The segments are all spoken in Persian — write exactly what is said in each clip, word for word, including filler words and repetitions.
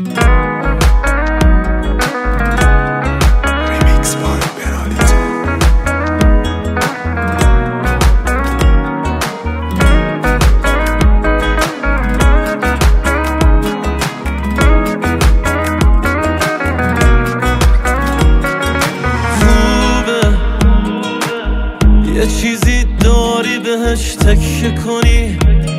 یه چیزی داری بهش تکیه کنی،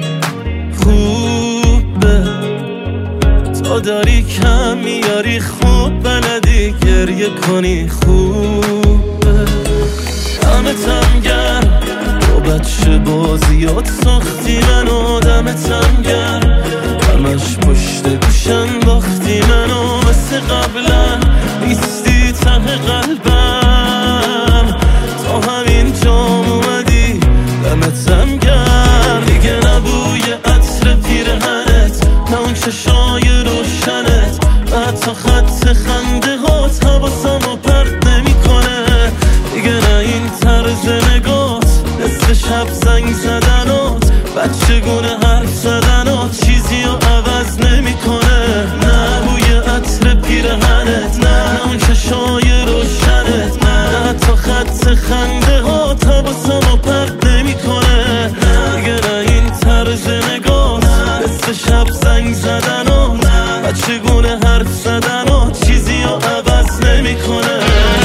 خوبه تا داری کم میاری، خوب بلدی گریه کنی، خوبه دمتم گرم با بچه بازیات ساختی منو، دمتم گرم همش پشت گوشم باختی منو، مثل قبلا نیستی ته قلبم، تا همین جام اومدی دمتم گرم، دیگه نبوی عطر پیرهنت، نه اون چشای روشنت، حتی خط خنده هات حواسمو پرت نمیکنه، دیگه نه این طرز نگات، نصف شب زنگ زدنات، بچگونه حرف زدنات چیزی رو عوض نمیکنه، نه بوی عطر پیرهنت، نه اون چشای روشنت، نه حتی خط خنده هات حواسمو پرت نمیکنه، دیگه نه این طرز نگات، نصف شب زنگ زدنات، بچگونه حرف زدنات چیزی رو عوض نمیکنه.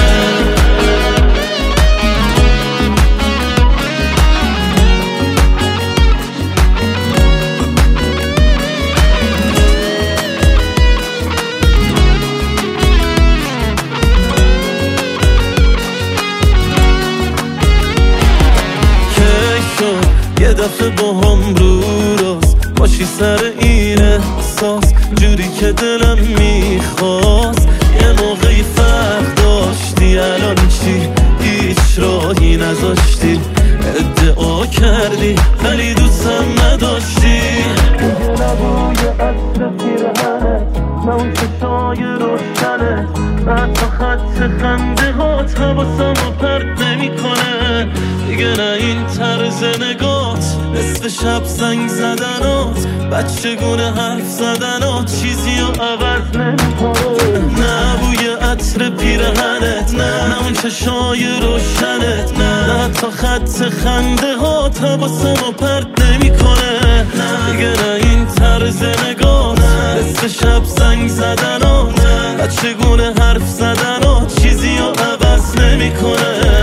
یه دفعه با هم رو راست باشی سر این احساس، جوری که دلم میخواست، یه موقعی فرق داشتی، الان چی؟ هیچ راهی نذاشتی، ادعا کردی ولی دوستم نداشتی، دیگه نبوی عطر پیرهنت، نه اون چشای روشنت، حتی خط خنده هات حواسمو پرت نمیکنه، دیگه نه این طرز نگات، نصف شب زنگ زدنات، بچگونه حرف زدنات چیزی رو عوض نمیکنه، نه بوی عطر پیرهنت، نه اون چشای روشنت، نه حتی خط خنده هات حواسمو پرت نمیکنه، دیگه نه این طرز نگات، نصف شب زنگ زدنات، بچگونه حرف زدنات چیزی رو عوض نمیکنه.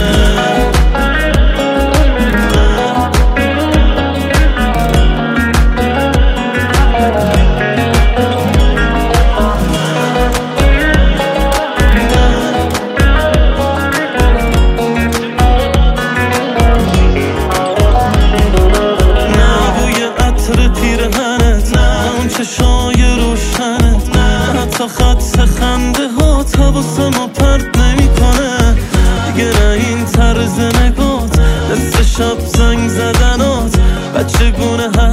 چشای روشنت، نه حتی خط خنده هات حواسمو پرت نمیکنه، دیگه نه این طرز نگات، نصف شب زنگ زدنات، بچگونه